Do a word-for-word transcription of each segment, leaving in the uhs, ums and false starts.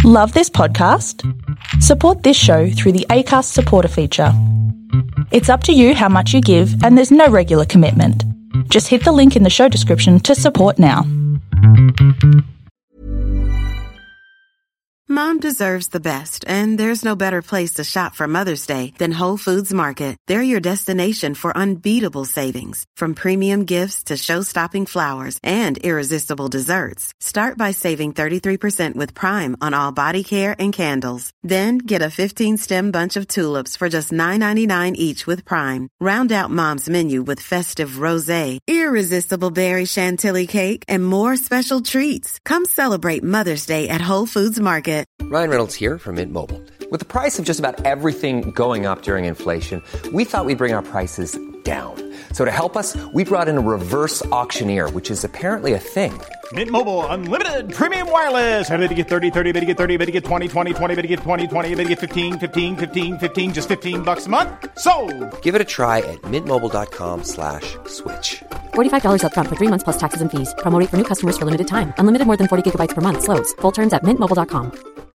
Love this podcast? Support this show through the Acast supporter feature. It's up to you how much you give, and there's no regular commitment. Just hit the link in the show description to support now. Mom deserves the best, and there's no better place to shop for Mother's Day than Whole Foods Market. They're your destination for unbeatable savings, from premium gifts to show-stopping flowers and irresistible desserts. Start by saving thirty-three percent with Prime on all body care and candles. Then get a fifteen-stem bunch of tulips for just nine ninety-nine each with Prime. Round out Mom's menu with festive rosé, irresistible berry chantilly cake, and more special treats. Come celebrate Mother's Day at Whole Foods Market. Ryan Reynolds here from Mint Mobile. With the price of just about everything going up during inflation, we thought we'd bring our prices down. So to help us, we brought in a reverse auctioneer, which is apparently a thing. Mint Mobile Unlimited Premium Wireless. How to get thirty, thirty, how to get thirty, how to get twenty, twenty, twenty, how to get twenty, twenty, how to get fifteen, fifteen, fifteen, fifteen, just fifteen bucks a month? Sold! Give it a try at mintmobile.com slash switch. forty-five dollars up front for three months plus taxes and fees. Promo rate for new customers for limited time. Unlimited more than forty gigabytes per month. Slows full terms at mint mobile dot com.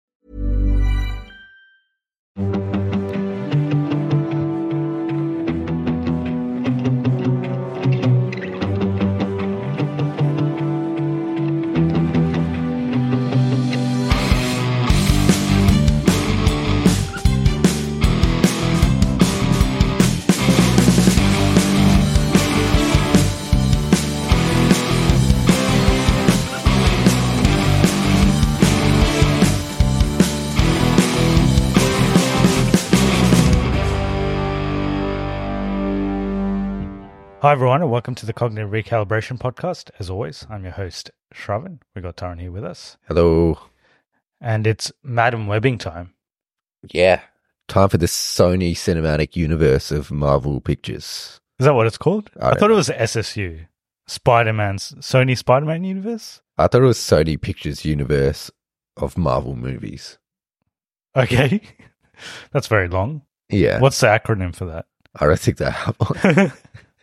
Hi everyone, and welcome to the Cognitive Recalibration Podcast. As always, I'm your host, Shravan. We got Taran here with us. Hello. And it's Madam Webbing time. Yeah. Time for the Sony Cinematic Universe of Marvel Pictures. Is that what it's called? I, I thought know. it was S S U. Spider-Man's, Sony Spider-Man Universe? I thought it was Sony Pictures Universe of Marvel movies. Okay. That's very long. Yeah. What's the acronym for that? I don't think they have one.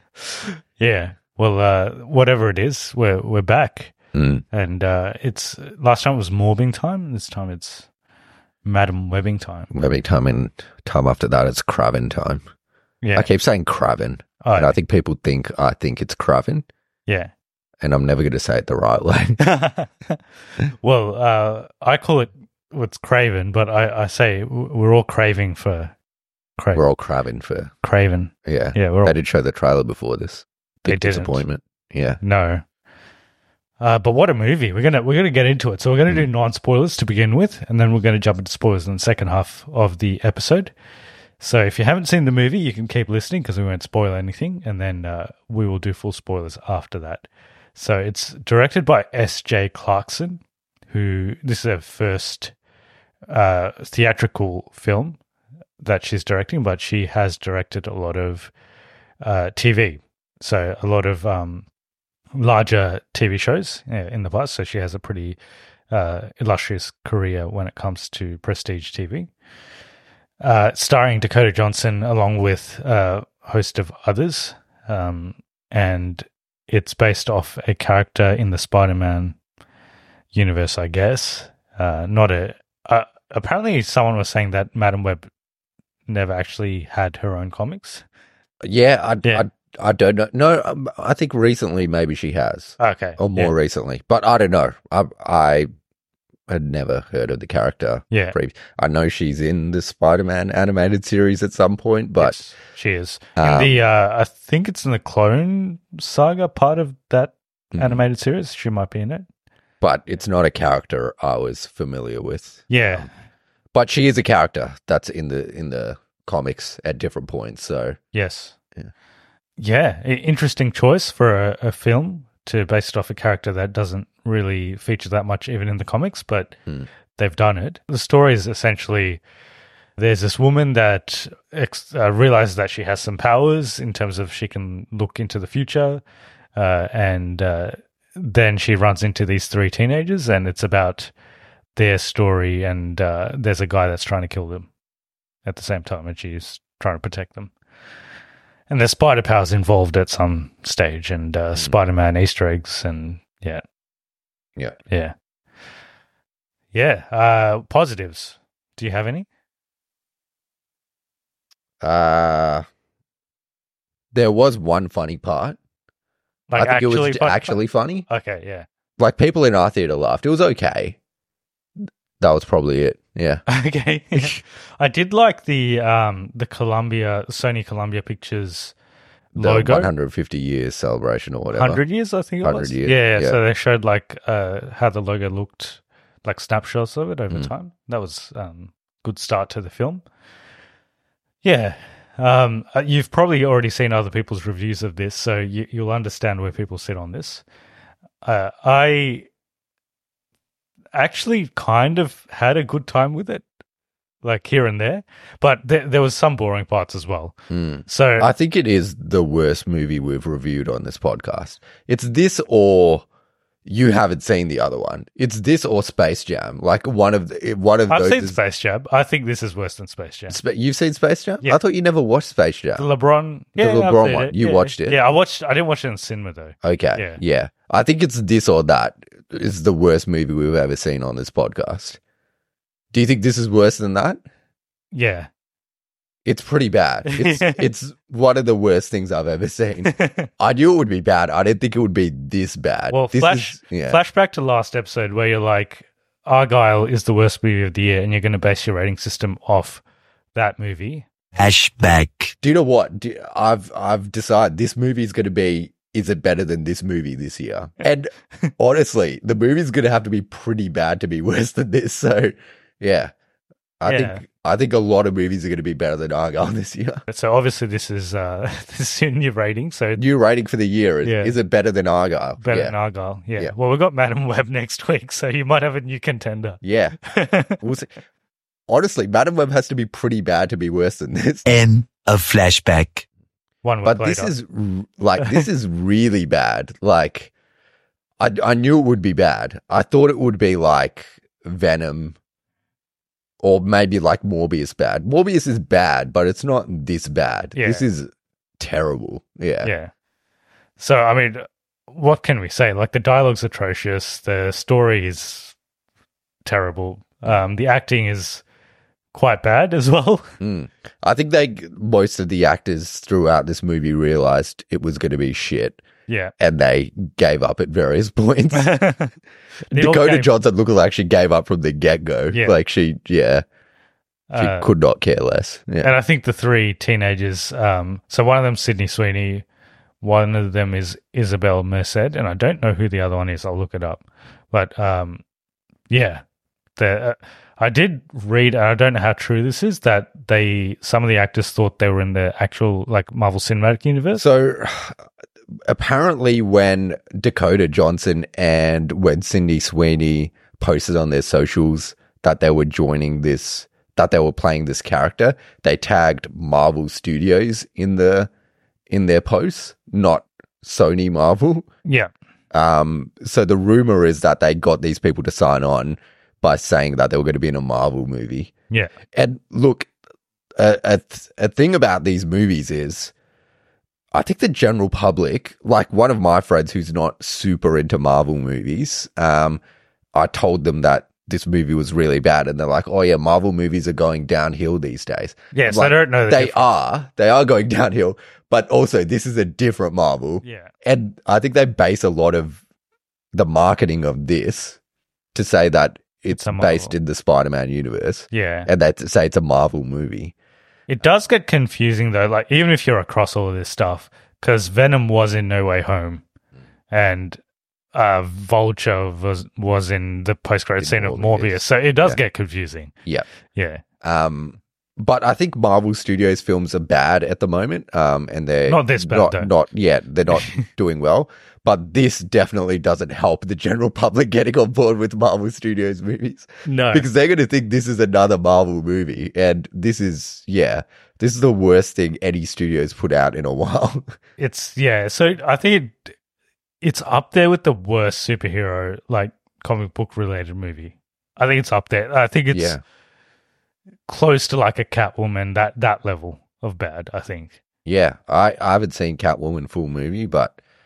Yeah. Well, uh, whatever it is, we're we're back. Mm. And uh, it's last time it was Morbing time. This time it's Madam Webbing time. Webbing time, and time after that it's Kraven time. Yeah. I keep saying Kraven, Oh, and I think people think I think it's Kraven, yeah. and I'm never going to say it the right way. Well, uh, I call it what's Craven, but I, I say we're all craving for Craven. We're all Kraven for Craven. yeah. Yeah, we're all, They did show the trailer before this. They Big didn't. disappointment. Yeah. No. Uh, but what a movie. We're gonna we're gonna get into it. So we're gonna do non spoilers to begin with, and then we're gonna jump into spoilers in the second half of the episode. So if you haven't seen the movie, you can keep listening because we won't spoil anything, and then uh, we will do full spoilers after that. So it's directed by S J Clarkson, who this is her first uh, theatrical film that she's directing, but she has directed a lot of uh, T V. So a lot of um, larger T V shows in the past. So she has a pretty uh, illustrious career when it comes to prestige T V. Uh, starring Dakota Johnson along with a host of others. Um, and it's based off a character in the Spider-Man universe, I guess. Uh, not a... Uh, apparently someone was saying that Madam Web never actually had her own comics. Yeah, I, Yeah. I, I don't know. No, um, I think recently maybe she has. Okay. Or more Yeah. recently. But I don't know. I, I had never heard of the character. Yeah. Pre- I know she's in the Spider-Man animated series at some point, but Yes, she is. In Um, the, uh, I think it's in the Clone Saga part of that Mhm. animated series. She might be in it. but it's not a character I was familiar with. Yeah. But she is a character that's in the in the comics at different points. So Yes. Yeah. Yeah. I- interesting choice for a, a film to base it off a character that doesn't really feature that much even in the comics, but Hmm. they've done it. The story is essentially there's this woman that ex- uh, realizes that she has some powers in terms of she can look into the future, uh, and uh, then she runs into these three teenagers, and it's about their story, and uh, there's a guy that's trying to kill them at the same time, and she's trying to protect them. And there's spider powers involved at some stage, and uh, Spider-Man Easter eggs, and yeah. Yeah. Yeah. Yeah. Uh, positives. Do you have any? Uh, there was one funny part. Like I think actually, it was fun- actually funny. Okay, yeah. Like, people in our theater laughed. It was okay. That was probably it. Yeah. Okay. Yeah. I did like the um the Columbia Sony Columbia Pictures The logo. one hundred fifty years celebration or whatever. one hundred years, I think it one hundred was. years, Yeah, yeah. so they showed like uh how the logo looked, like snapshots of it over Mm. time. That was um good start to the film. Yeah. Um, uh, you've probably already seen other people's reviews of this, so you, you'll understand where people sit on this. Uh, I actually kind of had a good time with it, like here and there, but there, there was some boring parts as well. Mm. So I think it is the worst movie we've reviewed on this podcast. It's this or you haven't seen the other one. It's this or Space Jam. Like one of the, one of I've those. seen is- Space Jam. I think this is worse than Space Jam. Spa- You've seen Space Jam? Yeah. I thought you never watched Space Jam. The LeBron, The yeah, I've LeBron seen one. it. You Yeah. watched it? Yeah, I watched. I didn't watch it in cinema though. Okay. Yeah. Yeah. I think it's this or that. It's the worst movie we've ever seen on this podcast. Do you think this is worse than that? Yeah, It's pretty bad. It's it's one of the worst things I've ever seen. I knew it would be bad. I didn't think it would be this bad. Well, this flash, is, yeah. flashback to last episode where you're like, Argyle is the worst movie of the year, and you're going to base your rating system off that movie. Flashback. Do you know what? Do, I've I've decided this movie is going to be. Is it better than this movie this year? And honestly, the movie's going to have to be pretty bad to be worse than this. So, yeah, I Yeah. think I think a lot of movies are going to be better than Argyle this year. So obviously this is uh, this is in your rating, so New rating for the year is, Yeah. is it better than Argyle? better yeah. than Argyle. Yeah. Yeah. Well, we've got Madam Web next week, so you might have a new contender. Yeah. We'll see. Honestly, Madam Web has to be pretty bad to be worse than this. End of flashback. One week But later. this is r- like this is really bad. Like I I knew it would be bad. I thought it would be like Venom or maybe like Morbius bad. Morbius is bad, but it's not this bad. Yeah. This is terrible. Yeah. Yeah. So, I mean, what can we say? Like, the dialogue's atrocious. The story is terrible. Um, the acting is quite bad as well. Mm. I think they most of the actors throughout this movie realized it was going to be shit. Yeah. And they gave up at various points. It all Dakota came- Johnson looked like she gave up from the get go. Yeah. Like she, yeah, she Uh, could not care less. Yeah. And I think the three teenagers, um, so one of them's Sydney Sweeney, one of them is Isabel Merced, and I don't know who the other one is. I'll look it up. But um, yeah, the uh, I did read, and I don't know how true this is, that they some of the actors thought they were in the actual like Marvel Cinematic Universe. So apparently, when Dakota Johnson and when Sydney Sweeney posted on their socials that they were joining this, that they were playing this character, they tagged Marvel Studios in the in their posts, not Sony Marvel. Yeah, Um, so the rumor is that they got these people to sign on by saying that they were going to be in a Marvel movie. yeah, And look, a, a, th- a thing about these movies is, I think the general public, like one of my friends who's not super into Marvel movies, um, I told them that this movie was really bad, and they're like, "Oh yeah, Marvel movies are going downhill these days." yes. Like, I don't know. the They difference. are, they are going downhill, but also this is a different Marvel, Yeah, and I think they base a lot of the marketing of this to say that it's, It's a Marvel. based in the Spider-Man universe, yeah. and they say it's a Marvel movie. It does get confusing though, like even if you're across all of this stuff, because Venom was in No Way Home, and uh, Vulture was was in the post-credit In scene of Morbius. Morbius, so it does Yeah. get confusing. Yeah. Yeah, Um, but I think Marvel Studios films are bad at the moment, um, and they're Not this bad, not, though. not yet. They're not doing well. But this definitely doesn't help the general public getting on board with Marvel Studios movies. no, Because they're going to think this is another Marvel movie. And this is, yeah, this is the worst thing any studio's put out in a while. it's yeah. So I think it, it's up there with the worst superhero like comic book related movie. I think it's up there. I think it's Yeah. close to like a Catwoman, that that level of bad. I think. Yeah, I, I haven't seen Catwoman full movie, but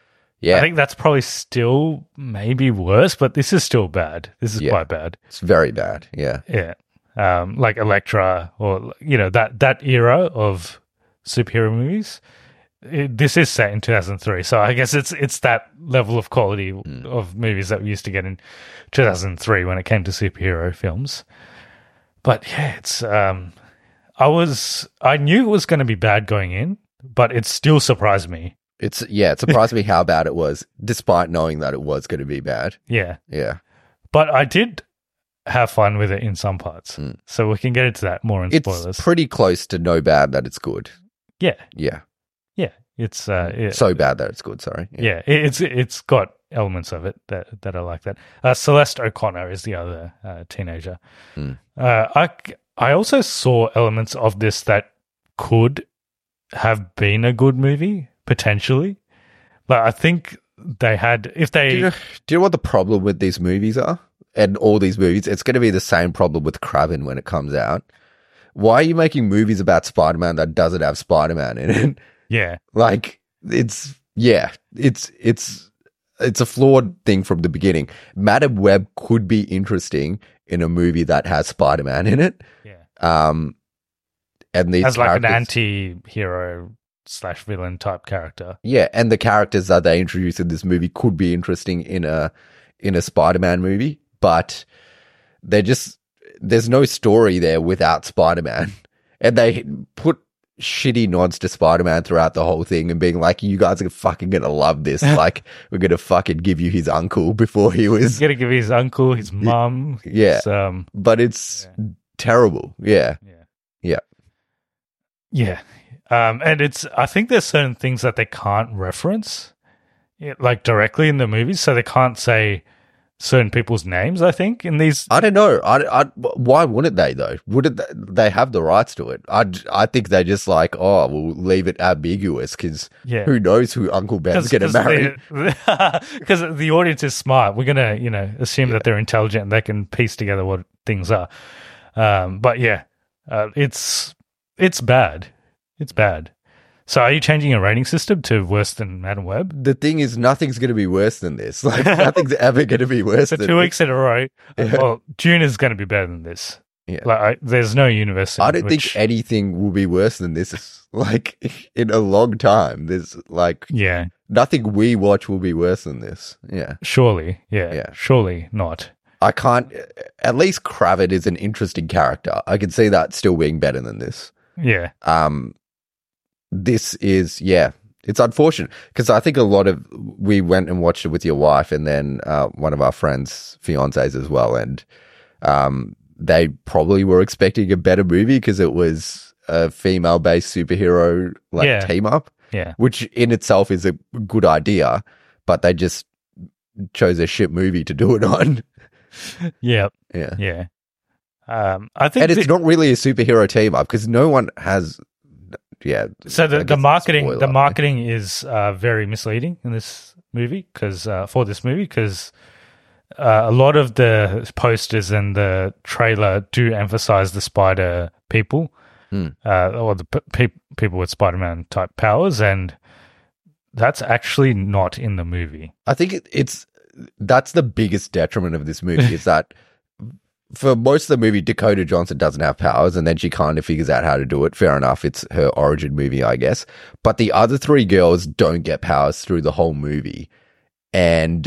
Yeah. I think that's probably still maybe worse, but this is still bad. This is Yeah. quite bad. It's very bad. Yeah. Yeah. Um, like Elektra or, you know, that, that era of superhero movies. It, this is set in two thousand three, so I guess it's it's that level of quality mm. of movies that we used to get in two thousand three when it came to superhero films. But yeah, it's um, I was I knew it was going to be bad going in, but it still surprised me. It's yeah, it surprised me how bad it was, despite knowing that it was going to be bad. Yeah, yeah. But I did have fun with it in some parts, mm. so we can get into that more in it's spoilers. It's pretty close to no bad that it's good. Yeah, yeah. Yeah, it's uh, it, so bad that it's good. Sorry. Yeah, yeah it's it's got elements of it that, that I like. That uh, Celeste O'Connor is the other uh, teenager. Mm. Uh, I I also saw elements of this that could have been a good movie potentially. But I think they had if they. Do you know, do you know what the problem with these movies are? And all these movies, it's going to be the same problem with Kraven when it comes out. Why are you making movies about Spider-Man that doesn't have Spider-Man in it? Yeah. Like it's yeah, it's it's it's a flawed thing from the beginning. Madam Web could be interesting in a movie that has Spider-Man in it. Yeah. Um and these as like characters, an anti-hero slash villain type character. Yeah, and the characters that they introduce in this movie could be interesting in a in a Spider-Man movie, but they're just there's no story there without Spider-Man. And they put shitty nods to Spider-Man throughout the whole thing and being like, you guys are fucking gonna love this. Like, we're gonna fucking give you his uncle before he was. He's gonna give his uncle, his mum. Yeah. His, um, but it's yeah. terrible. Yeah. Yeah. Yeah. Yeah. Um, and it's, I think there's certain things that they can't reference, like directly in the movies. So they can't say certain people's names, I think, in these. I don't know. I, I, why wouldn't they, though? Wouldn't they, they have the rights to it? I, I think they just like, oh, we'll leave it ambiguous because yeah. who knows who Uncle Ben's going to marry. Because the, the audience is smart. We're going to, you know, assume yeah. that they're intelligent and they can piece together what things are. Um, but yeah, uh, it's it's bad. It's bad. So are you changing your rating system to worse than Madam Web? The thing is, nothing's going to be worse than this. Like, nothing's ever going to be worse For than two this. weeks in a row, Yeah. well, June is going to be better than this. Yeah. Like, I, there's no universe. in I don't which, think anything will be worse than this, like, in a long time. There's, like, Yeah, nothing we watch will be worse than this. Yeah. surely. Yeah, Yeah. surely not. I can't, at least Kravitz is an interesting character. I can see that still being better than this. Yeah, Um, this is, yeah, it's unfortunate because I think a lot of, we went and watched it with your wife and then uh, one of our friends' fiancés as well. And um, they probably were expecting a better movie because it was a female-based superhero like Yeah. team up, yeah, which in itself is a good idea, but they just chose a shit movie to do it on. yeah, Yeah. yeah. Um, I think And it's the- not really a superhero team up because no one has, yeah. So I the, guess the it's a marketing, spoiler. the marketing is uh, very misleading in this movie because uh, for this movie because uh, a lot of the posters and the trailer do emphasize the spider people Hmm. uh, or the pe- pe- people with Spider-Man type powers, and that's actually not in the movie. I think it, it's that's the biggest detriment of this movie is that for most of the movie, Dakota Johnson doesn't have powers, and then she kind of figures out how to do it. Fair enough, it's her origin movie, I guess. But the other three girls don't get powers through the whole movie, and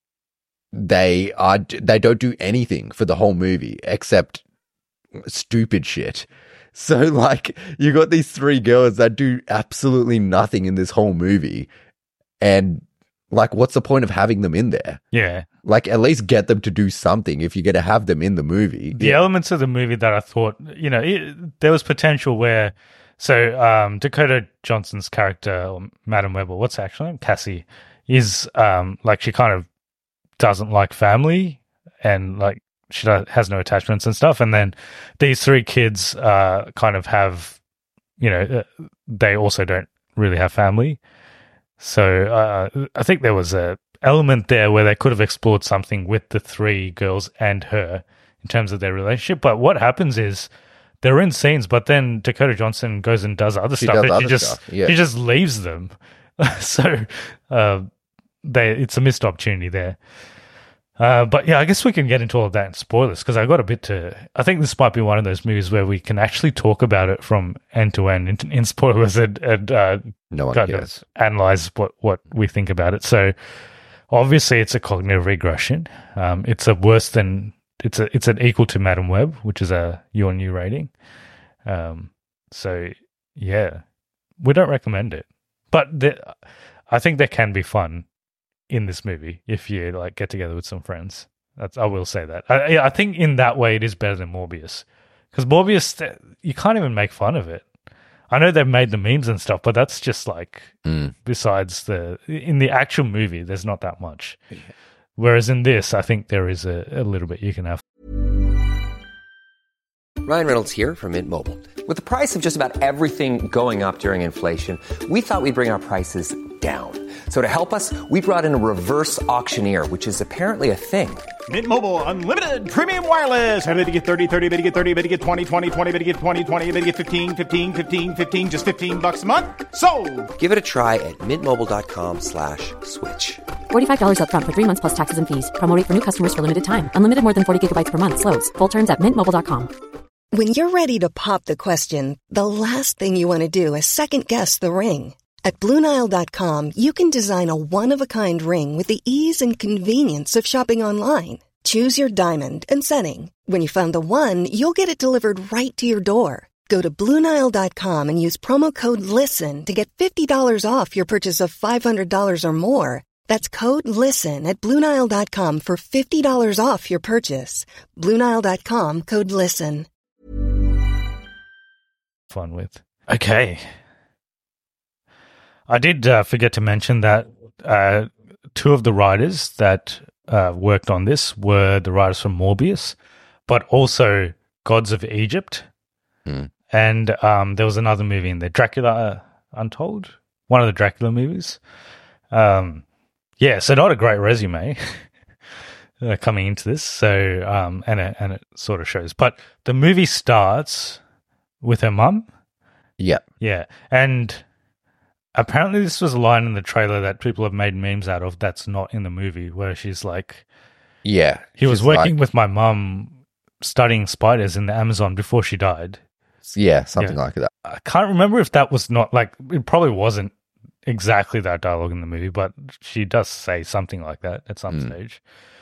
they are they don't do anything for the whole movie except stupid shit. So, like, you got these three girls that do absolutely nothing in this whole movie, and like, what's the point of having them in there? Yeah. Like, at least get them to do something if you're going to have them in the movie. The elements of the movie that I thought, you know, it, there was potential where, so um, Dakota Johnson's character, or Madam Web, or what's her actual name? Cassie, is um, like, she kind of doesn't like family and like she does, has no attachments and stuff. And then these three kids uh, kind of have, you know, uh, they also don't really have family. So uh, I think there was a element there where they could have explored something with the three girls and her in terms of their relationship. But what happens is they're in scenes, but then Dakota Johnson goes and does other She stuff. does and other she just stuff, yeah. she just leaves them. so uh, they it's a missed opportunity there. Uh, but yeah, I guess we can get into all of that in spoilers because I got a bit to. I think this might be one of those movies where we can actually talk about it from end to end in, in spoilers and, and uh, No one kind cares. of analyze what, what we think about it. So obviously, it's a cognitive regression. Um, it's a worse than it's a it's an equal to Madam Web, which is a U on U rating. Um, so yeah, we don't recommend it, but the, I think there can be fun in this movie if you like get together with some friends. That's I will say that. I, I think in that way it is better than Morbius because Morbius you can't even make fun of it. I know they've made the memes and stuff, but that's just like Mm. besides the in the actual movie, there's not that much. Whereas in this, I think there is a, a little bit you can have. Ryan Reynolds here from Mint Mobile. With the price of just about everything going up during inflation, we thought we'd bring our prices down. So to help us, we brought in a reverse auctioneer, which is apparently a thing. Mint Mobile Unlimited Premium Wireless. How to get thirty, thirty, how to get thirty, how to get twenty, twenty, twenty, how to get twenty, twenty, how to get fifteen, fifteen, fifteen, fifteen, just fifteen bucks a month? Sold! Give it a try at mintmobile.com slash switch. forty-five dollars up front for three months plus taxes and fees. Promo rate for new customers for limited time. Unlimited more than forty gigabytes per month. Slows full terms at mint mobile dot com. When you're ready to pop the question, the last thing you want to do is second-guess the ring. At Blue Nile dot com, you can design a one-of-a-kind ring with the ease and convenience of shopping online. Choose your diamond and setting. When you find the one, you'll get it delivered right to your door. Go to Blue Nile dot com and use promo code LISTEN to get fifty dollars off your purchase of five hundred dollars or more. That's code LISTEN at Blue Nile dot com for fifty dollars off your purchase. Blue Nile dot com, code LISTEN. Fun with. Okay. I did uh, forget to mention that uh, two of the writers that uh, worked on this were the writers from Morbius, but also Gods of Egypt. Mm. And um, there was another movie in there, Dracula Untold, one of the Dracula movies. Um, yeah, so not a great resume uh, coming into this. So um, and it, and it sort of shows. But the movie starts with her mum. Yeah. Yeah, and apparently this was a line in the trailer that people have made memes out of that's not in the movie, where she's like, Yeah. he was She's working like- with my mum studying spiders in the Amazon before she died. Yeah, something Yeah. like that. I can't remember if that was not, like, it probably wasn't exactly that dialogue in the movie, but she does say something like that at some Mm. stage.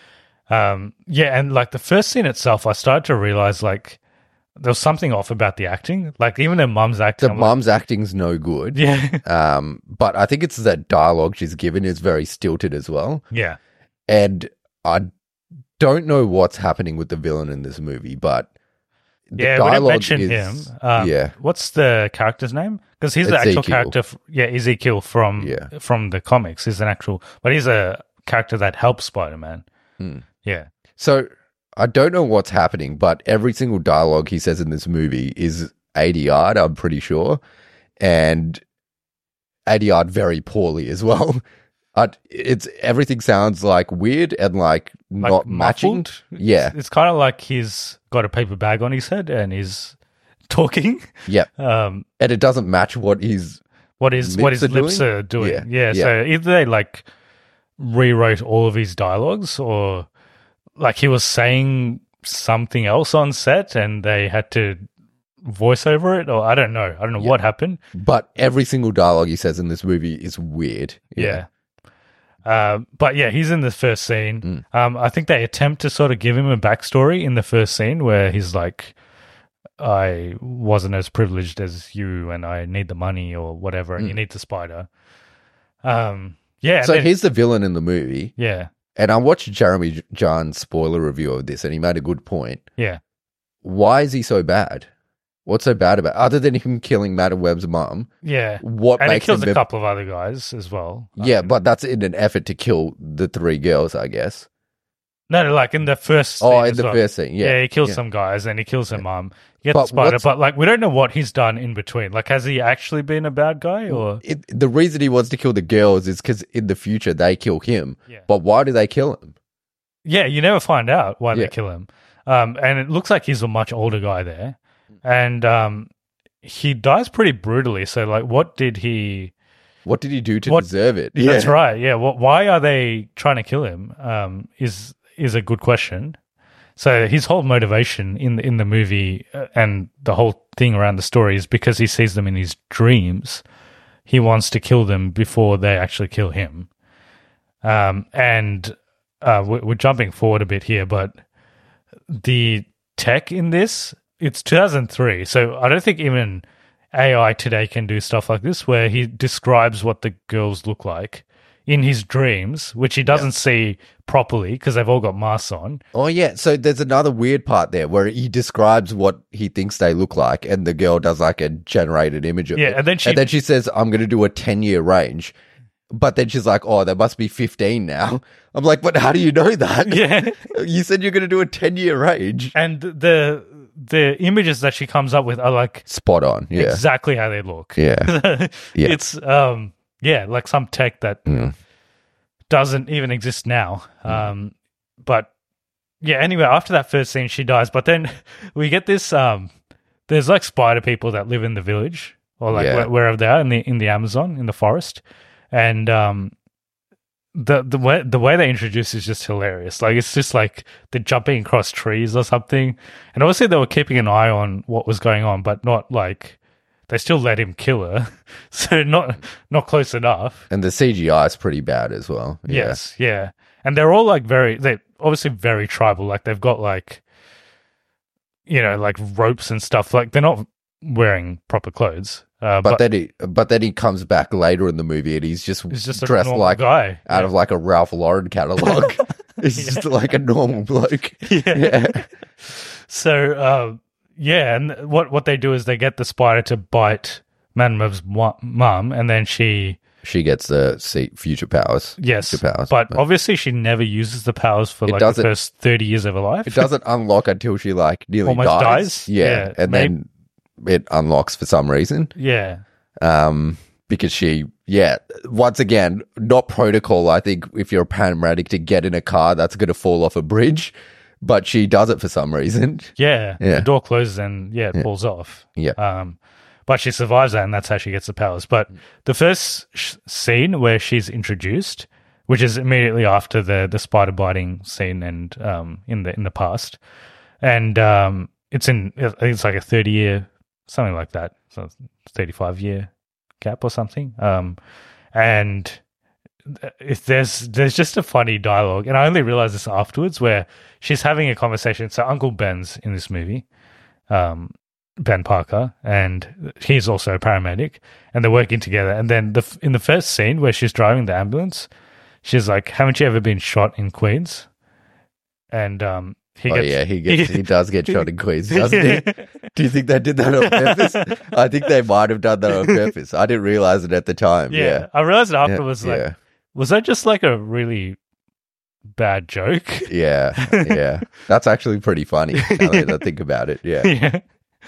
Um, yeah, and, like, the first scene itself, I started to realize, like, there was something off about the acting. Like, even her mum's acting. The I'm like, mum's acting's no good. yeah. Um, but I think it's that dialogue she's given is very stilted as well. yeah. And I don't know what's happening with the villain in this movie, but the Yeah, we don't dialogue mention is, him. Um, yeah. What's the character's name? Because he's the actual Ezekiel. character. f- Yeah, Ezekiel from Yeah. from the comics. He's an actual, but he's a character that helps Spider-Man. Hmm. Yeah, So I don't know what's happening, but every single dialogue he says in this movie is A D R'd, I'm pretty sure. And A D R'd very poorly as well. I, it's everything sounds like weird and like, like not matching. muffled. Yeah. it's, it's kind of like he's got a paper bag on his head and he's talking. Yep. Um, And it doesn't match what he's what his what his Lips are lips doing? are doing. Yeah, Yeah, yeah. so either they like rewrote all of his dialogues, or like he was saying something else on set and they had to voice over it, or I don't know. I don't know what happened. but every single dialogue he says in this movie is weird. Yeah. Uh, but yeah, he's in the first scene. Mm. Um, I think they attempt to sort of give him a backstory in the first scene where he's like, I wasn't as privileged as you and I need the money or whatever, and you need the spider. Um, yeah. So then- he's the villain in the movie. yeah. And I watched Jeremy John's spoiler review of this, and he made a good point. Yeah. Why is he so bad? What's so bad about other than him killing Madam Web's mum? Yeah. What and he makes kills him a mem- couple of other guys as well. Yeah, Um, but that's in an effort to kill the three girls, I guess. No, no, like in the first scene Oh, in as the well. first scene, yeah. he kills Yeah. some guys and he kills her mum. He gets But the spider, what's- but like we don't know what he's done in between. Like, has he actually been a bad guy or? It, the reason he wants to kill the girls is because in the future they kill him. Yeah. But why do they kill him? Yeah, you never find out why Yeah. they kill him. Um, and it looks like he's a much older guy there. And um, he dies pretty brutally. So, like, what did he... What did he do to What- deserve it? That's Yeah. right. Yeah. What, why are they trying to kill him? Um, is is a good question. So his whole motivation in the, in the movie uh, and the whole thing around the story is because he sees them in his dreams. He wants to kill them before they actually kill him. Um, and uh, we're, we're jumping forward a bit here, but the tech in this, it's two thousand three. So I don't think even A I today can do stuff like this, where he describes what the girls look like in his dreams, which he doesn't see properly because they've all got masks on. Oh, yeah. So there's another weird part there where he describes what he thinks they look like, and the girl does like a generated image of Yeah, it. and then she- and then she says, I'm going to do a ten-year range. But then she's like, oh, they must be fifteen now. I'm like, but how do you know that? Yeah. You said you're going to do a ten-year range. And the the images that she comes up with are like Spot on. Yeah. exactly how they look. Yeah. Yeah. It's um yeah, like some tech that Mm. doesn't even exist now. Um but yeah, anyway, after that first scene she dies, but then we get this um there's like spider people that live in the village or like Yeah. wh- wherever they are in the in the Amazon, in the forest. And um the the way the way they introduce is just hilarious. Like it's just like they're jumping across trees or something. And obviously they were keeping an eye on what was going on, but not like they still let him kill her. So not not close enough. And the C G I is pretty bad as well. Yeah. Yes, yeah. And they're all like very they obviously very tribal. Like they've got like you know, like ropes and stuff. Like they're not wearing proper clothes. Uh, But, but then he, but then he comes back later in the movie and he's just, he's just a dressed normal like guy. out of like a Ralph Lauren catalog. He's just like a normal bloke. Yeah. So, uh, yeah, and what what they do is they get the spider to bite Madam's mum, and then she, She gets the see, future powers. yes, Future powers. but obviously she never uses the powers for It like the doesn't- first thirty years of her life. It doesn't unlock until she like nearly Almost dies. dies? Yeah. Yeah, And maybe- then it unlocks for some reason. Yeah, Um, because she, yeah, once again, not protocol. I think if you're a paramedic to get in a car that's going to fall off a bridge, but she does it for some reason. yeah, Yeah. The door closes and yeah, it falls off. Yeah. Um, but she survives that, and that's how she gets the powers. But the first sh- scene where she's introduced, which is immediately after the the spider biting scene, and um in the in the past, and um it's in I think it's like a thirty year something like that, so thirty five year gap or something. Um, and if there's there's just a funny dialogue, and I only realized this afterwards, where she's having a conversation. So Uncle Ben's in this movie. Um. Ben Parker, and he's also a paramedic, and they're working together. And then the in the first scene where she's driving the ambulance, she's like, "Haven't you ever been shot in Queens?" And um, he oh gets, yeah, he gets he does get shot in Queens, doesn't he? Do you think they did that on purpose? I think they might have done that on purpose. I didn't realize it at the time. yeah, Yeah, I realized it yeah, afterwards. Like, yeah, was that just like a really bad joke? yeah, yeah. That's actually pretty funny. Now that I think about it. Yeah, Yeah.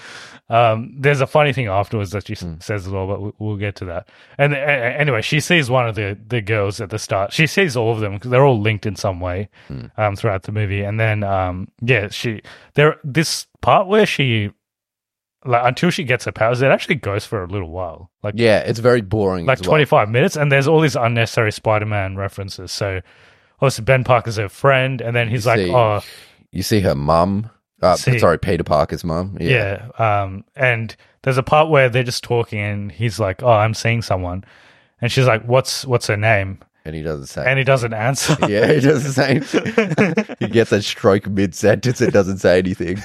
Um, there's a funny thing afterwards that she s Hmm. says as well, but we- we'll get to that. And uh, anyway, she sees one of the, the girls at the start. She sees all of them because they're all linked in some way Hmm. um, throughout the movie. And then, um, yeah, she there this part where she like until she gets her powers, it actually goes for a little while, like yeah. It's very boring. like as well. twenty-five minutes, and there's all these unnecessary Spider-Man references. So obviously Ben Parker's her friend, and then he's You like, see- oh. You see her mum. Uh, See- sorry, Peter Parker's mum. Yeah. Yeah. Um, and there's a part where they're just talking, and he's like, "Oh, I'm seeing someone," and she's like, "What's what's her name?" And he doesn't say. And he doesn't answer. yeah, he doesn't say. He gets a stroke mid sentence and doesn't say anything.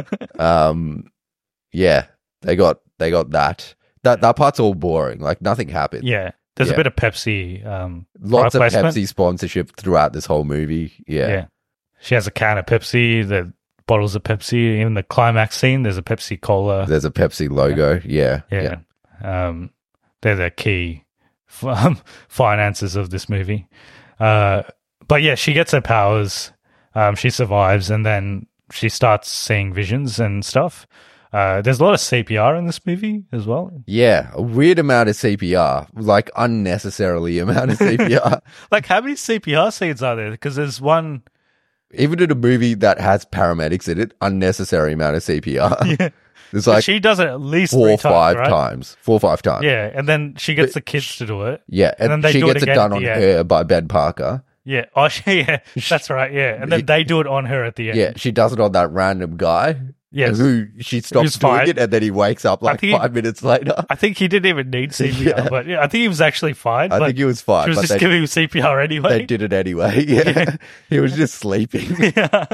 Um, yeah, they got they got that. That that part's all boring. Like nothing happened. Yeah. There's Yeah. a bit of Pepsi. Um, Lots of product placement. Pepsi sponsorship throughout this whole movie. Yeah. Yeah. She has a can of Pepsi. The bottles of Pepsi. In the climax scene, there's a Pepsi Cola. There's a Pepsi logo. Yeah. Yeah. Um, they're the key um, finances of this movie. Uh, but yeah, she gets her powers. Um, she survives, and then she starts seeing visions and stuff. Uh, there's a lot of C P R in this movie as well. Yeah, a weird amount of C P R, like unnecessarily amount of C P R. Like, how many C P R scenes are there? Because there's one. Even in a movie that has paramedics in it, unnecessary amount of C P R. Yeah. There's But like she does it at least four or three times, five right? times. Four or five times. Yeah, and then she gets the kids to do it. Yeah, and, and then they she do gets it, it, again done at on the end. her by Ben Parker. Yeah, oh, she, yeah, that's right. Yeah, and then they do it on her at the end. Yeah, she does it on that random guy. Yes. Who she stops Who's doing fine. it, and then he wakes up like think he- five minutes later. I think he didn't even need C P R, Yeah. but yeah, I think he was actually fine. I but think he was fine, She was but just they- giving him C P R anyway. They did it anyway. Yeah, he was just sleeping. Yeah.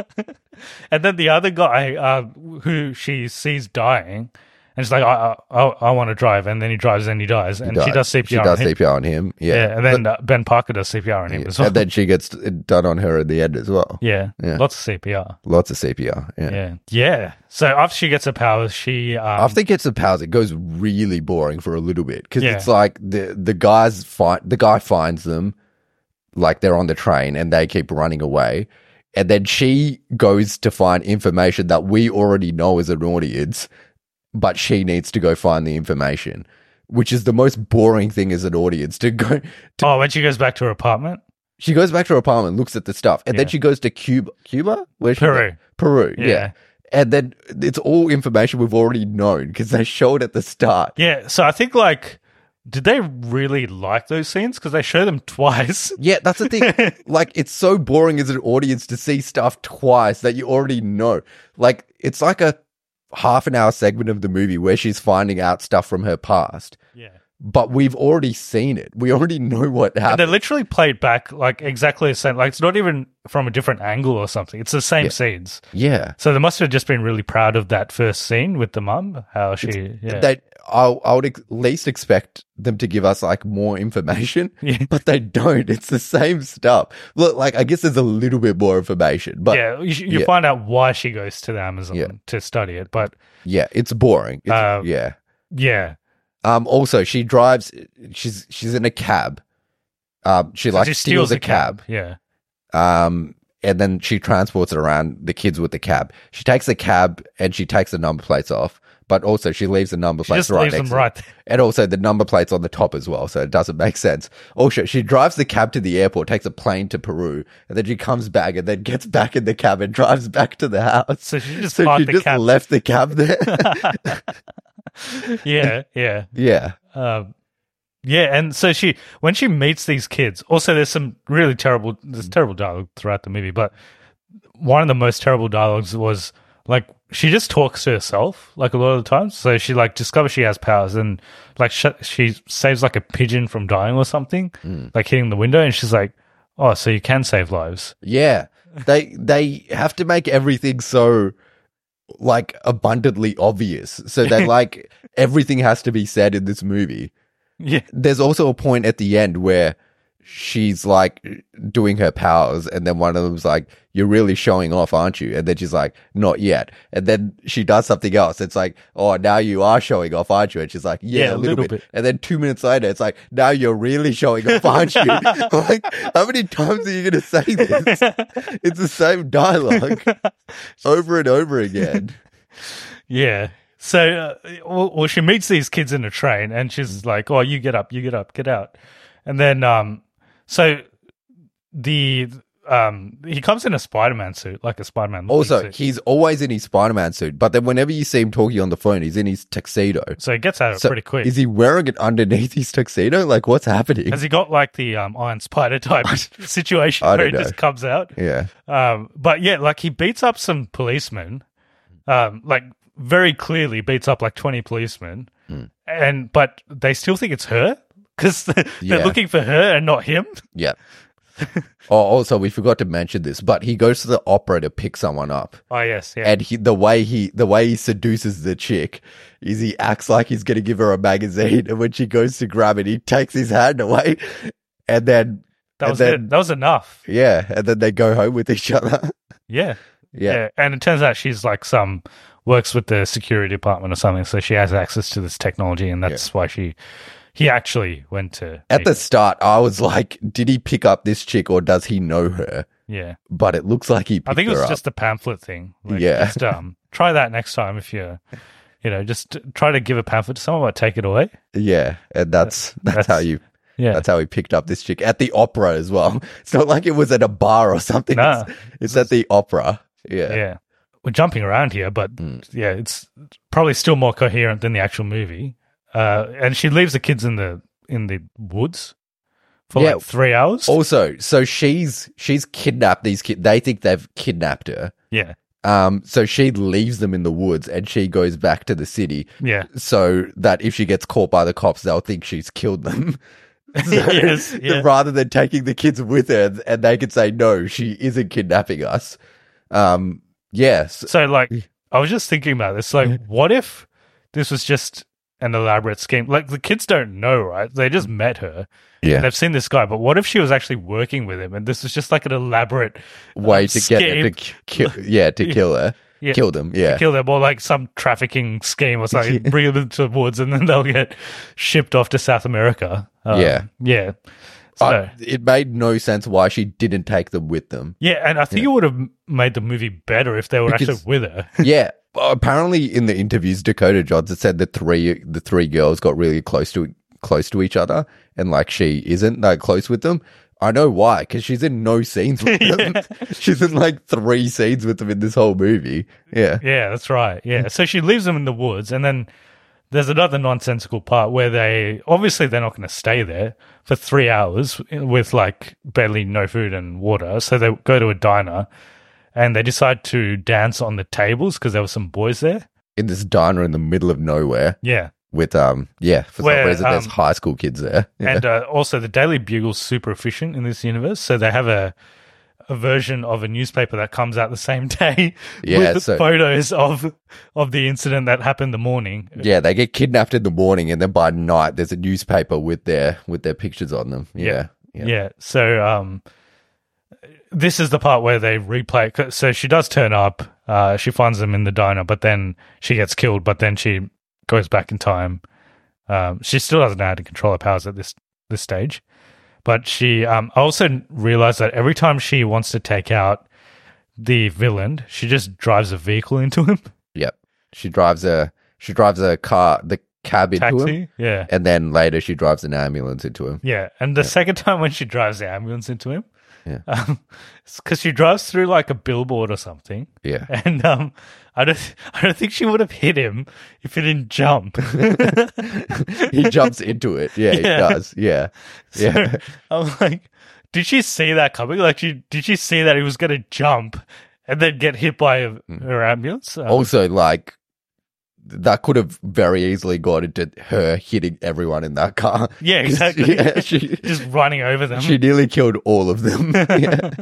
And then the other guy uh, who she sees dying, and she's like, I, I, I want to drive. And then he drives and he dies. And He she died. does C P R She does on him. C P R on him. Yeah, Yeah, and then uh, Ben Parker does C P R on him as well. and then she gets it done on her at the end as well. yeah, Yeah. lots of C P R. Lots of C P R. Yeah. Yeah. Yeah. So after she gets her powers, she... Um, After it gets the powers, it goes really boring for a little bit because Yeah. it's like the the guys find the guy finds them, like they're on the train and they keep running away, and then she goes to find information that we already know as an audience, but she needs to go find the information, which is the most boring thing as an audience to go. To, oh, when she goes back to her apartment? she goes back to her apartment, looks at the stuff, and then Yeah. she goes to Cuba. Cuba? Where's she Peru. go? Peru. Yeah. Yeah. And then it's all information we've already known because they show it at the start. Yeah. So I think, like, did they really like those scenes? Because they show them twice. Yeah, that's the thing. Like, it's so boring as an audience to see stuff twice that you already know. Like, it's like a half an hour segment of the movie where she's finding out stuff from her past, Yeah. but we've already seen it. We already know what And they happened. literally played back, like, exactly the same. Like, it's not even from a different angle or something. It's the same Yeah. scenes. Yeah. So they must have just been really proud of that first scene with the mum, how she... Yeah. They, I, I would at least expect them to give us like more information, Yeah. but they don't. It's the same stuff. Look, like I guess there's a little bit more information, but yeah, you, you yeah. find out why she goes to the Amazon Yeah. to study it. But, yeah, it's boring. It's, Uh, yeah. yeah. Um. Also, she drives. She's she's in a cab. Um. She like she steals, a cab. Yeah. Um. And then she transports it around the kids with the cab. She takes the cab and she takes the number plates off, but also she leaves the number She plates just right leaves next them to it. right there. And also the number plate's on the top as well, so it doesn't make sense. Also, she drives the cab to the airport, takes a plane to Peru, and then she comes back and then gets back in the cab and drives back to the house. So she just so parked she the just cab. left the cab there. Yeah, yeah. Yeah. Um, yeah, and so she when she meets these kids, also there's some really terrible there's terrible dialogue throughout the movie, but one of the most terrible dialogues was like she just talks to herself like a lot of the times. So she like discovers she has powers and like sh- she saves like a pigeon from dying or something, like hitting the window, and she's like, "Oh, so you can save lives." Yeah. They they have to make everything so like abundantly obvious. So that like everything has to be said in this movie. Yeah. There's also a point at the end where she's like doing her powers and then one of them's like, "You're really showing off, aren't you?" And then she's like, "Not yet." And then she does something else. It's like, "Oh, now you are showing off, aren't you?" And she's like, "Yeah, Yeah, a little, bit. And then two minutes later, it's like, "Now you're really showing off, aren't you?" Like, how many times are you going to say this? It's the same dialogue over and over again. Yeah. So, uh, well, well, she meets these kids in a train, and she's like, "Oh, you get up, you get up, get out." And then, um, so the um, he comes in a Spider-Man suit, like a Spider-Man. looking Also, suit. he's always in his Spider-Man suit, but then whenever you see him talking on the phone, he's in his tuxedo. so he gets out of it So pretty quick. Is he wearing it underneath his tuxedo? Like, what's happening? Has he got like the um, Iron Spider type situation I where he don't just know. comes out? Yeah. Um, but yeah, like he beats up some policemen, um, like very clearly beats up like twenty policemen, and but they still think it's her because they're Yeah. looking for her and not him. Yeah. Oh, also, we forgot to mention this, but he goes to the opera to pick someone up. Oh yes, yeah. And he, the way he, the way he seduces the chick is he acts like he's going to give her a magazine, and when she goes to grab it, he takes his hand away, and then that and was then, it. That was enough. yeah, and then they go home with each other. Yeah. Yeah. And it turns out she's like some works with the security department or something, so she has access to this technology, and that's why she he actually went to At the start, I was like, did he pick up this chick or does he know her? yeah. But it looks like he picked I think it was her up. just a pamphlet thing. Like, Yeah. Just um, try that next time if you're, you know, just try to give a pamphlet to someone, but take it away. Yeah, and that's that's, That's- how you Yeah. that's how he picked up this chick at the opera as well. It's not like it was at a bar or something. Nah. It's, it's at the opera. Yeah. Yeah. we're jumping around here, but Mm. yeah, it's probably still more coherent than the actual movie. Uh, and she leaves the kids in the in the woods for Yeah. like three hours. Also, so she's she's kidnapped these kids. They think they've kidnapped her. Yeah, Um, so she leaves them in the woods and she goes back to the city. yeah, So that if she gets caught by the cops, they'll think she's killed them. So, Yes, yeah. Rather than taking the kids with her, and they could say no, she isn't kidnapping us. Um, yes, So, like, I was just thinking about this. Like, what if this was just an elaborate scheme? Like, the kids don't know, right? They just met her. yeah, They've seen this guy, but what if she was actually working with him and this was just like an elaborate way um, to get her to scheme ki- kill, yeah, to kill her, Yeah. kill them, yeah, to kill them, or like some trafficking scheme or something, bring them into the woods and then they'll get shipped off to South America. Um, Yeah. Yeah. So, Uh, it made no sense why she didn't take them with them. yeah, and I think it would have made the movie better if they were Because- actually with her. Yeah, apparently in the interviews, Dakota Johnson said the three the three girls got really close to close to each other, and like she isn't that close with them. I know why, because she's in no scenes with them. She's in like three scenes with them in this whole movie. Yeah, Yeah, that's right. Yeah. So she leaves them in the woods, and then there's another nonsensical part where they obviously they're not going to stay there for three hours with like barely no food and water. So they go to a diner and they decide to dance on the tables because there were some boys there. in this diner in the middle of nowhere Yeah. with um yeah for Where, some reason there's um, high school kids there. Yeah. And uh, also the Daily Bugle's super efficient in this universe. So they have a a version of a newspaper that comes out the same day Yeah, with so- photos of of the incident that happened the morning. Yeah, they get kidnapped in the morning, and then by night there's a newspaper with their with their pictures on them. Yeah, Yeah. Yeah. So um, this is the part where they replay. 'Cause- So she does turn up. Uh, she finds them in the diner, but then she gets killed. But then she goes back in time. Um, she still doesn't know how to control her powers at this this stage. But she um, I also realized that every time she wants to take out the villain, she just drives a vehicle into him. Yep. She drives a she drives a car the cab into him, Taxi. Yeah. and then later she drives an ambulance into him. Yeah, and the second time when she drives the ambulance into him, Yeah. um, it's because she drives through like a billboard or something, Yeah. and um, I don't, I don't think she would have hit him if he didn't jump. He jumps into it. Yeah, he Yeah. does. Yeah. Yeah. I'm like, did she see that coming? Like, she did she see that he was going to jump and then get hit by a, her ambulance? Um, Also, like, that could have very easily got into her hitting everyone in that car. yeah, exactly. Yeah, she, Just running over them. she nearly killed all of them. Yeah.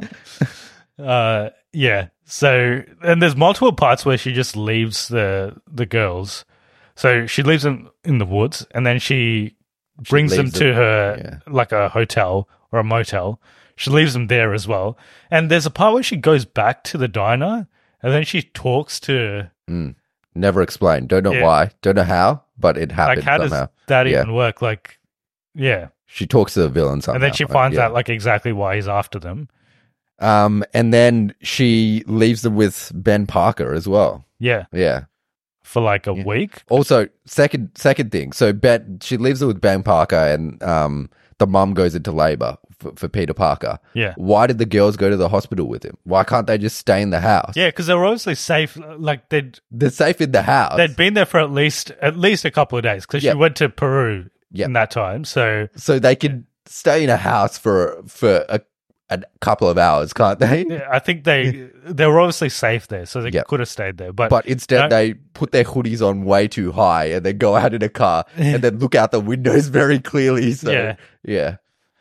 Uh, yeah. So, and there's multiple parts where she just leaves the the girls. So she leaves them in the woods, and then she brings them leaves to them- her yeah. like a hotel or a motel. She leaves them there as well. And there's a part where she goes back to the diner, and then she talks to Never explained. Don't know Yeah. why. Don't know how, but it happened like how somehow. does that Yeah. even work? Like, yeah. She talks to the villain somehow. And then she finds yeah. out like exactly why he's after them. Um, and then she leaves them with Ben Parker as well. Yeah, Yeah. for like a week. Also, second second thing. So Ben, she leaves it with Ben Parker, and um, the mum goes into labor for, for Peter Parker. Yeah. Why did the girls go to the hospital with him? Why can't they just stay in the house? Yeah, because they were obviously safe. Like they'd They're safe in the house. they'd been there for at least at least a couple of days because Yeah. she went to Peru Yeah. in that time. So so they can stay in a house for for a, a couple of hours, can't they? yeah, I think they they were obviously safe there, so they Yeah. could have stayed there. But But instead, No. they put their hoodies on way too high, and then go out in a car, and then look out the windows very clearly. So Yeah. yeah.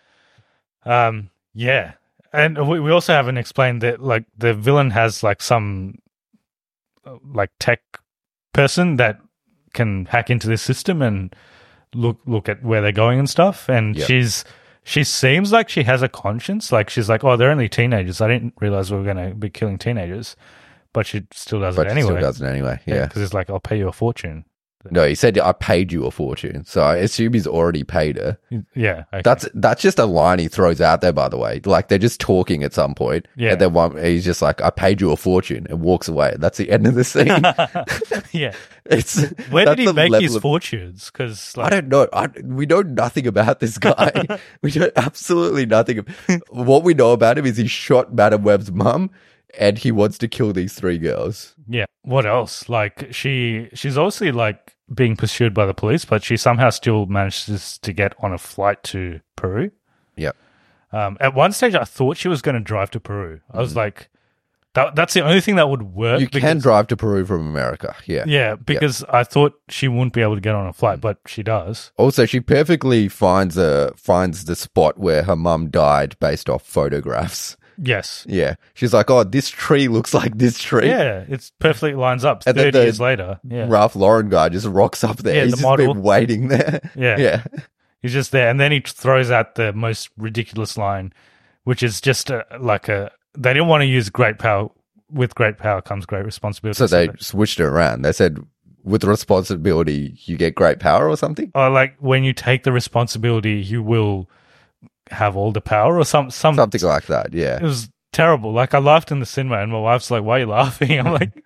um, yeah, and we, we also haven't explained that like the villain has like some uh, like tech person that can hack into this system and look look at where they're going and stuff. And Yeah. she's she seems like she has a conscience. Like she's like, oh, they're only teenagers. I didn't realize we were going to be killing teenagers, but she still does But it she anyway. still does it anyway. Yeah. because it's like I'll pay you a fortune. No, he said I paid you a fortune, so I assume he's already paid her. Yeah, okay. That's that's just a line he throws out there, by the way. Like they're just talking at some point, Yeah. and then one, he's just like, "I paid you a fortune," and walks away. That's the end of the scene. yeah. It's Where that's did he the make level his of- fortunes? Because I like, don't know. I, we know nothing about this guy. we know absolutely nothing. What we know about him is he shot Madam Web's mum, and he wants to kill these three girls. Yeah. What else? Like she, she's obviously like being pursued by the police, but she somehow still manages to get on a flight to Peru. Yep. Um, at one stage, I thought she was going to drive to Peru. I was mm. like, that, that's the only thing that would work. You because, can drive to Peru from America. Yeah. Yeah, because yep. I thought she wouldn't be able to get on a flight, but she does. Also, she perfectly finds a finds the spot where her mum died based off photographs. Yes. Yeah. She's like, oh, this tree looks like this tree. Yeah, it's perfectly lines up. And thirty years later. Yeah. Ralph Lauren guy just rocks up there. Yeah, He's the just model. been waiting there. Yeah. Yeah. He's just there. And then he throws out the most ridiculous line, which is just a, like a, they didn't want to use great power. With great power comes great responsibility. So they switched it around. They said, with responsibility, you get great power or something? Or like, when you take the responsibility, you will have all the power or some, some something like that, yeah. It was terrible. Like, I laughed in the cinema and my wife's like, why are you laughing? I'm like...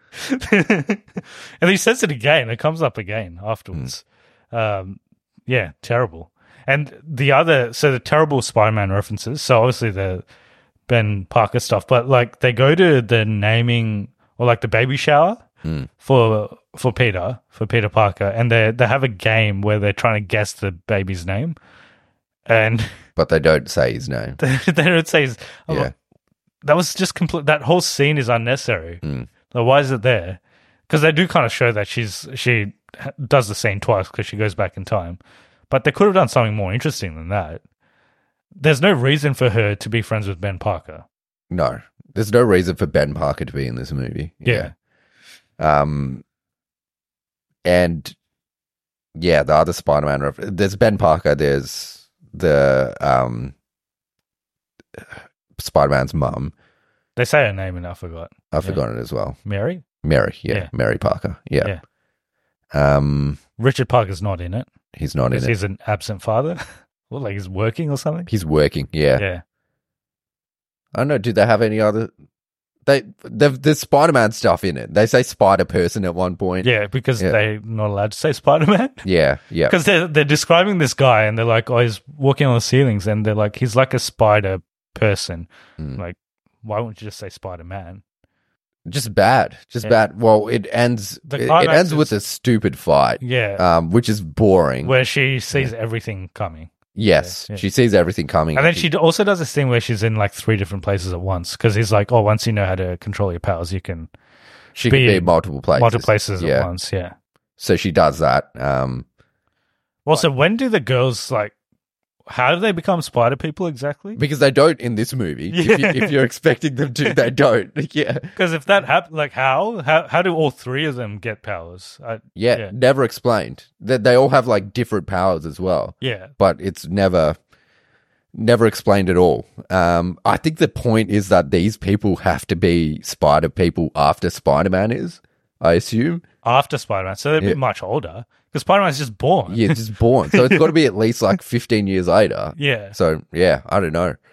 and he says it again. It comes up again afterwards. Mm. Um, yeah, terrible. And the other... So the terrible Spider-Man references. So obviously the... Ben Parker stuff, but like they go to the naming or like the baby shower mm. for for Peter for Peter Parker, and they they have a game where they're trying to guess the baby's name, and but they don't say his name. they, they don't say his. Oh, yeah, that was just complete. That whole scene is unnecessary. Mm. Like, why is it there? Because they do kind of show that she's she does the scene twice because she goes back in time, but they could have done something more interesting than that. There's no reason for her to be friends with Ben Parker. No. There's no reason for Ben Parker to be in this movie. Yeah. yeah. Um, and, yeah, the other Spider-Man... Ref- there's Ben Parker, there's the um, Spider-Man's mum. They say her name and I forgot. I've yeah. forgotten it as well. Mary? Mary, yeah. yeah. Mary Parker, yeah. yeah. Um, Richard Parker's not in it. He's not in it. He's an absent father. Well, like he's working or something? He's working, yeah. Yeah. I don't know, do they have any other... They There's Spider-Man stuff in it. They say Spider-Person at one point. Yeah, because yeah. they're not allowed to say Spider-Man. Yeah, yeah. Because they're, they're describing this guy and they're like, oh, he's walking on the ceilings, and they're like, he's like a spider person. Mm. Like, why wouldn't you just say Spider-Man? Just bad. Just yeah. bad. Well, it ends it, it ends is, with a stupid fight. Yeah. Um, which is boring. Where she sees yeah. everything coming. Yes, yeah, yeah. She sees everything coming. And then she also does this thing where she's in like three different places at once, because he's like, oh, once you know how to control your powers, you can She be can be multiple places. Multiple places yeah. at once, yeah. So she does that. Um, also, but, when do the girls, like, how do they become spider people exactly? Because they don't in this movie. Yeah. If, you, if you're expecting them to, they don't. Yeah. Because if that happens, like, how? how how do all three of them get powers? I, yeah, yeah, never explained. They, they all have, like, different powers as well. Yeah. But it's never never explained at all. Um, I think the point is that these people have to be spider people after Spider-Man is, I assume. After Spider-Man. So they'd yeah. be much older. Because Spider-Man's just born. Yeah, just born. So it's got to be at least like fifteen years later. Yeah. So, yeah, I don't know.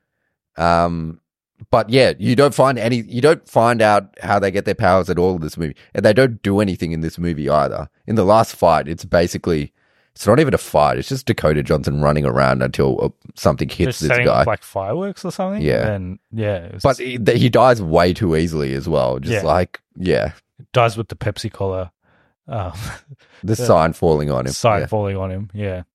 Um, but yeah, you don't find any, you don't find out how they get their powers at all in this movie. And they don't do anything in this movie either. In the last fight, it's basically, it's not even a fight. It's just Dakota Johnson running around until uh, something hits just this guy. Up like fireworks or something? Yeah. And yeah. Was... But he, he dies way too easily as well. Just yeah. like, yeah. Dies with the Pepsi Cola. Um, the, the sign falling on him. Sign yeah. falling on him, yeah.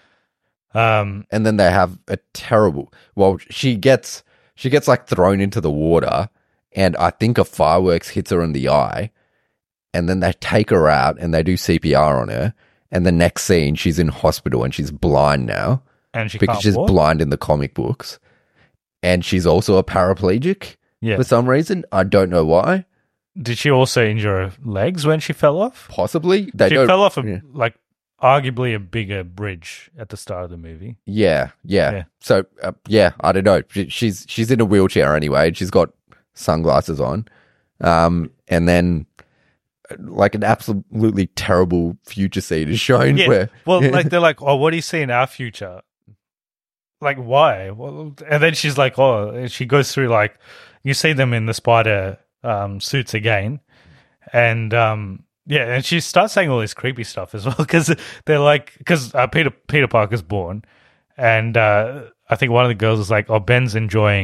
Um, and then they have a terrible. Well, she gets she gets like thrown into the water, and I think a fireworks hits her in the eye, and then they take her out and they do C P R on her. And the next scene, she's in hospital and she's blind now, and she because can't she's walk? blind in the comic books, and she's also a paraplegic yeah. for some reason. I don't know why. Did she also injure her legs when she fell off? Possibly. They she don't, fell off a, yeah. like arguably a bigger bridge at the start of the movie. Yeah, yeah. yeah. So uh, yeah, I don't know. She, she's she's in a wheelchair anyway. And she's got sunglasses on, um, and then like an absolutely terrible future scene is shown. Yeah. Where well, like they're like, oh, what do you see in our future? Like why? Well, and then she's like, oh, she goes through like you see them in the spider. Um, suits again, and um, yeah, and she starts saying all this creepy stuff as well because they're like, because uh, Peter Peter Parker's born, and uh, I think one of the girls is like, "Oh, Ben's enjoying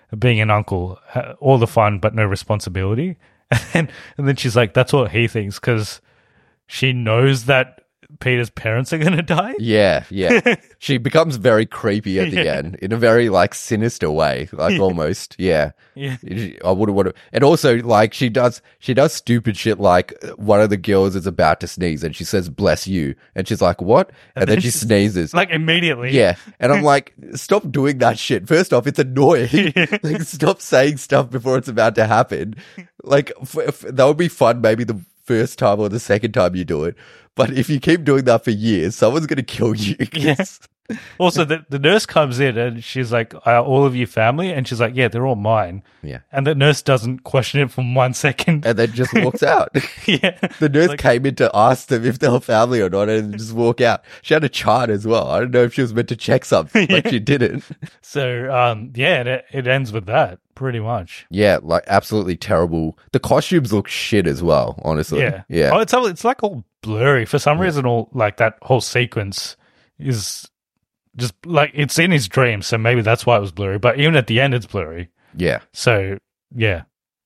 being an uncle, ha- all the fun but no responsibility. And, and then she's like, that's what he thinks because she knows that Peter's parents are going to die. Yeah, yeah. She becomes very creepy at the Yeah. end in a very like sinister way, like Yeah. almost. Yeah. Yeah. I would have want to, and also like she does, she does stupid shit. Like one of the girls is about to sneeze, and she says "bless you," and she's like, "What?" And, And then then she she's- sneezes. Like immediately. Yeah, and I'm like, stop doing that shit. First off, it's annoying. Like, stop saying stuff before it's about to happen. Like, f- f- that would be fun maybe the first time or the second time you do it. But if you keep doing that for years, someone's going to kill you. Yes. Also, the, the nurse comes in and she's like, are all of you family? And she's like, yeah, they're all mine. Yeah. And the nurse doesn't question it for one second. And then just walks out. Yeah. The nurse Like- came in to ask them if they were family or not and just walk out. She had a chart as well. I don't know if she was meant to check something, but Yeah. she didn't. So, um, yeah, it, it ends with that pretty much. Yeah, like absolutely terrible. The costumes look shit as well, honestly. Yeah. Yeah. Oh, it's, all- it's like all blurry. For some reason, all like that whole sequence is just like it's in his dream. So maybe that's why it was blurry. But even at the end, it's blurry. Yeah. So, yeah.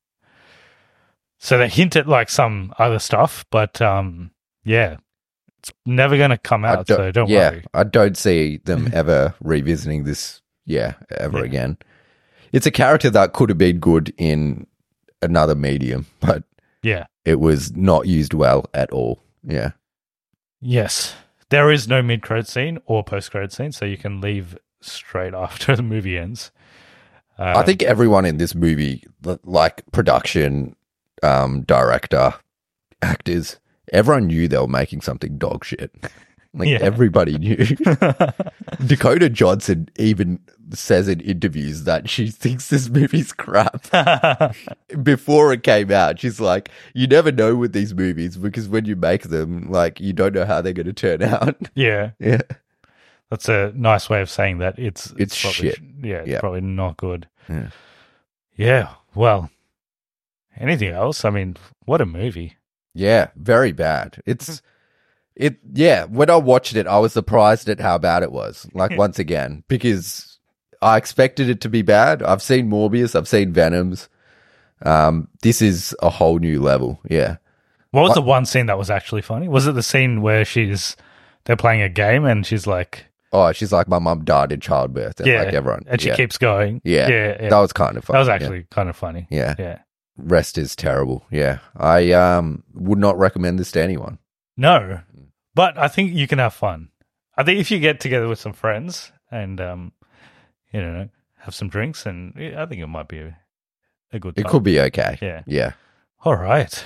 So they hint at like some other stuff, but um, yeah, it's never going to come I out. So don't yeah, worry. I don't see them ever revisiting this, yeah, ever Yeah. again. It's a character that could have been good in another medium, but Yeah. it was not used well at all. Yeah. Yes. There is no mid credit scene or post credit scene, so you can leave straight after the movie ends. Um, I think everyone in this movie, li- like production, um, director, actors, everyone knew they were making something dog shit. Like Yeah. everybody knew. Dakota Johnson even says in interviews that she thinks this movie's crap. Before it came out, she's like, you never know with these movies because when you make them, like, you don't know how they're going to turn out. yeah. Yeah. That's a nice way of saying that. It's It's probably, shit. Yeah, it's Yeah. probably not good. Yeah. Yeah. Well, anything else? I mean, what a movie. Yeah, very bad. It's it yeah, when I watched it, I was surprised at how bad it was. Like once again, because I expected it to be bad. I've seen Morbius, I've seen Venoms. Um this is a whole new level. Yeah. What was What- the one scene that was actually funny? Was it the scene where she's they're playing a game and she's like, Oh, she's like, my mum died in childbirth. And yeah, like everyone. and she yeah. keeps going. Yeah. yeah, yeah. That was kind of fun. That was yeah. actually kind of funny. Yeah. yeah. Rest is terrible. Yeah. I um would not recommend this to anyone. No, but I think you can have fun. I think if you get together with some friends and um, you know, have some drinks, and yeah, I think it might be a, a good It time. could be okay. Yeah. Yeah. All right.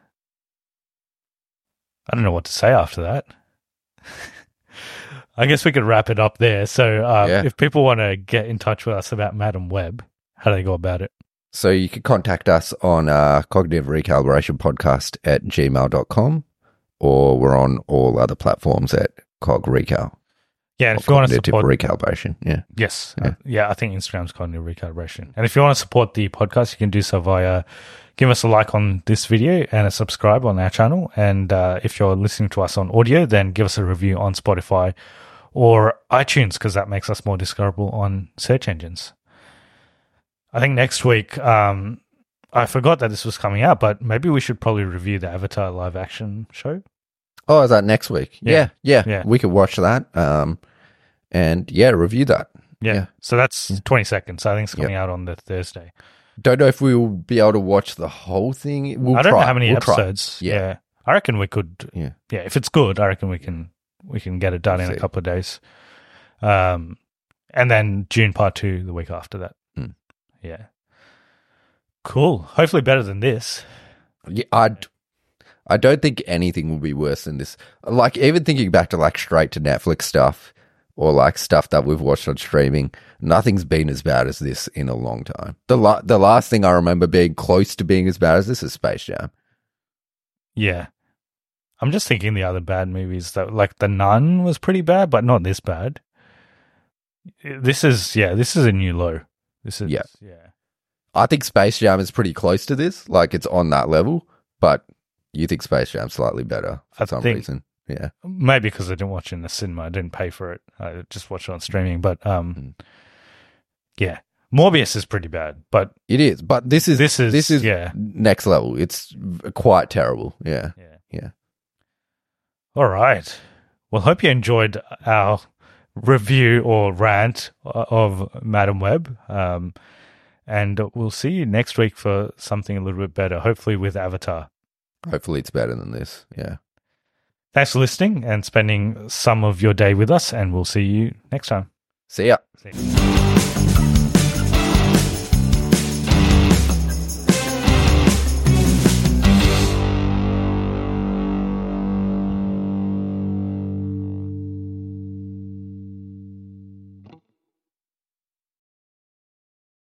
I don't know what to say after that. I guess we could wrap it up there. So uh, Yeah. if people want to get in touch with us about Madam Web, how do they go about it? So you can contact us on uh, cognitive recalibration podcast at gmail dot com, or we're on all other platforms at cog recal. Yeah, and or if you want to cognitive support... recalibration. Yeah. Yes. Yeah. Uh, yeah, I think Instagram's cognitive recalibration. And if you want to support the podcast, you can do so via give us a like on this video and a subscribe on our channel. And uh, if you're listening to us on audio, then give us a review on Spotify or iTunes, because that makes us more discoverable on search engines. I think next week, um, I forgot that this was coming out, but maybe we should probably review the Avatar live action show. Oh, is that next week? Yeah. Yeah. Yeah. Yeah. We could watch that. Um, and yeah, review that. Yeah. Yeah. So that's twenty-second. So I think it's coming out on the Thursday. Don't know if we will be able to watch the whole thing. We'll I don't try. know how many We'll try. episodes. Yeah. Yeah. I reckon we could. Yeah. Yeah. If it's good, I reckon we can we can get it done in a See. couple of days. Um, and then June part two the week after that. Hmm. Yeah. Cool. Hopefully better than this. Yeah, I I don't think anything will be worse than this. Like, even thinking back to like straight to Netflix stuff or like stuff that we've watched on streaming, nothing's been as bad as this in a long time. The la- the last thing I remember being close to being as bad as this is Space Jam. Yeah. I'm just thinking the other bad movies that like The Nun was pretty bad, but not this bad. This is yeah, this is a new low. This is Yeah. yeah. I think Space Jam is pretty close to this. Like, it's on that level, but you think Space Jam's slightly better for I some think- reason. Yeah. Maybe because I didn't watch it in the cinema. I didn't pay for it. I just watched it on streaming. But um, Mm. yeah, Morbius is pretty bad, but It is, but this is This is- this is yeah. next level. It's quite terrible. Yeah, yeah. yeah. All right. Well, hope you enjoyed our review or rant of Madam Web. Um, and we'll see you next week for something a little bit better, hopefully with Avatar. Hopefully, it's better than this. Yeah. Thanks for listening and spending some of your day with us, and we'll see you next time. See ya. See you.